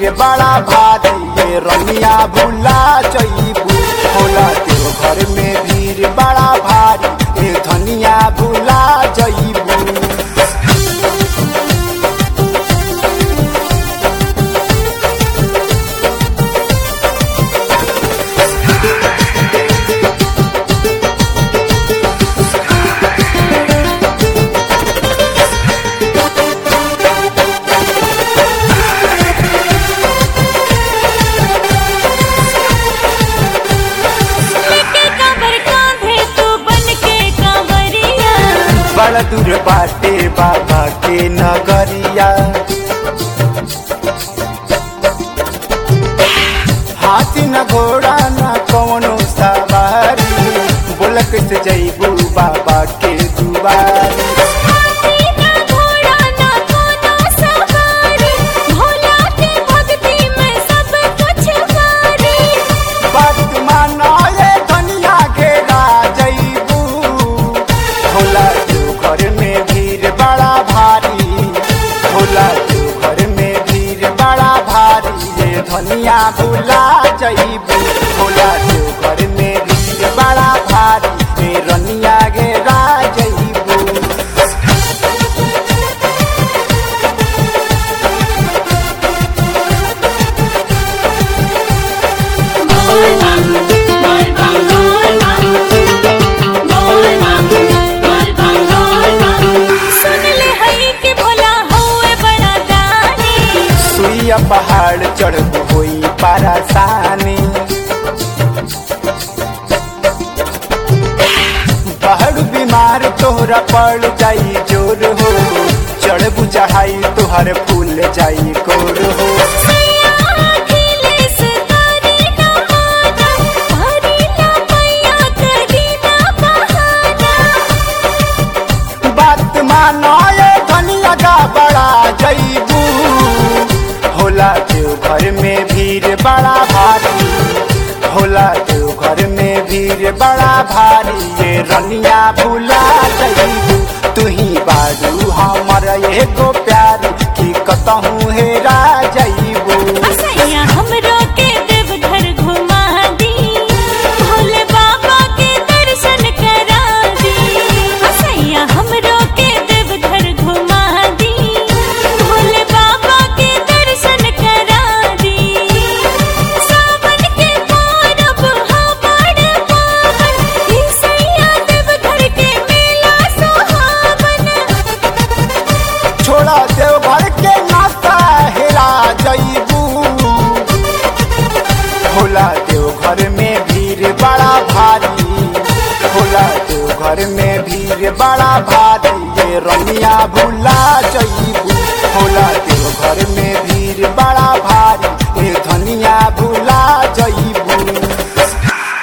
भीड़ बड़ा भारी ये रनिया भूला जईबू। होला देव घर में भीड़ बड़ा भारी ये धनिया भूला जईबू। बड़ा दूर बाटे बाबा के नगरिया, हाथी न घोड़ा न कौनो सवारी, बोल कैसे जईबू बाबा के दुआरी। बात मानो ये धनिया घेरा जईबू। होला घर में भीड़ बड़ा भारी, होला घर में भीड़ बड़ा भारी ये धनिया भूला जईबू। होला घर में भीड़ बड़ा भारी ये रनिया घेरा जईबू। सुइया पहाड़ चढ़बू होई परेशानी, पहाड़ बीमार तोहरा पड़ जाई जोर हो, चढ़बू चढ़ाई तोहर फूल जाई कोर हो। बात मानो ये धनिया का बड़ा जईबू। होला देव घर में भीड़ बड़ा भारी, होला देव घर में भीड़ बड़ा भारी ये रनिया भूला जईबू। तू ही बारू हमर एगो प्यार की कतहूँ हेरा जईबू। हमरो के देवघर घुमा दी, भोले बाबा के दर्शन करा दी। हसैया हमरो के देवघर घुमा दी, भोले बाबा के दर्शन करा दी। सावन के पौरब हमार पावन, हसैया देवघर के मेला सुहावन। छोड़ा देवघर के नाता हेरा जईबू। होला देवघर में भीड़ बड़ा भारी, होला देवघर में भीड़ बड़ा भारी ये रनिया भूला जईबू।